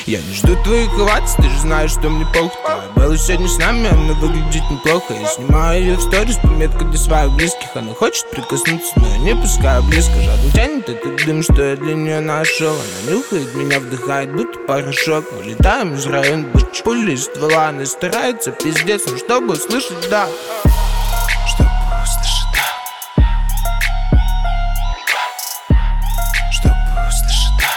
Я не жду твоих оваций, ты же знаешь, что мне похуй. Твоя была сегодня с нами, она выглядит неплохо. Я снимаю ее в сторис, пометка для своих близких. Она хочет прикоснуться, но я не пускаю близко. Жадно тянет этот дым, что я для нее нашел. Она нюхает меня, вдыхает, будто порошок. Мы летаем из района, будто пули из ствола. Она старается, пиздец, но чтобы услышать, да. Чтобы услышать, да. Чтобы услышать, да.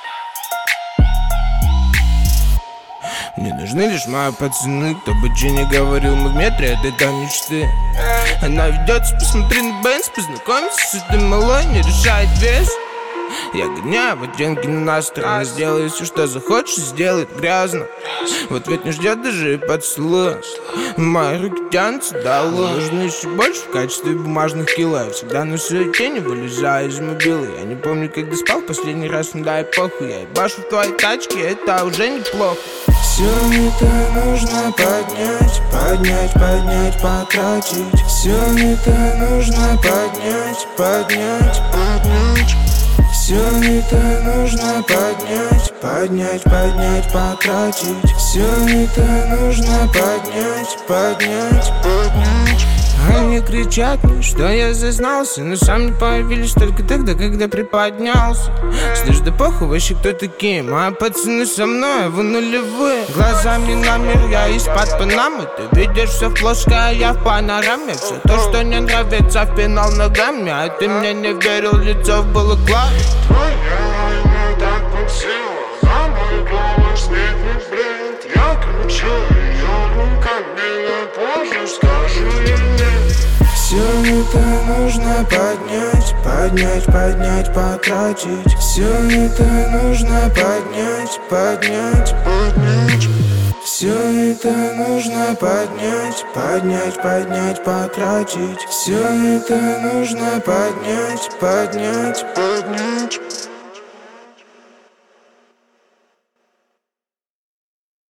Мне нужны лишь мои пацаны, кто бы че не говорил, мы в метре от этой мечты. Она ведется, посмотри на Бенц, познакомься с этой малой, не решает вес. Я гоняю вот деньги на нас, она сделает все, что захочешь, сделает грязно. В ответ не ждет даже и поцелуя. Мои руки тянутся до луны. Нужно еще больше в качестве бумажных кило. Я всегда на своей тени вылезаю из мобилы. Я не помню, когда спал последний раз, но дай похуй. Я ебашу в твоей тачке, это уже неплохо. Все это нужно поднять, поднять, поднять, потратить. Все это нужно поднять, поднять, поднять. Все это нужно поднять, поднять, поднять, потратить. Все это нужно поднять, поднять, поднять. Они кричат мне, что я зазнался, но сам не появились только тогда, когда приподнялся. Слышь, да похуй вообще кто такие, мои пацаны со мной, вы нулевые. Глазами на мир, я из-под Панамы. Ты видишь все в плоской, а я в панораме. Все то, что не нравится, в финал ногами. А ты мне не верил, лицо в балаклаве. Твоя имя так подсела, на мой голос нет бред. Я кручу ее руками, но позже скажу ей нет. Все это нужно поднять, поднять, поднять, потратить. Все это нужно поднять, поднять, поднять. Все это нужно поднять, поднять, поднять, потратить. Все это нужно поднять, поднять, поднять.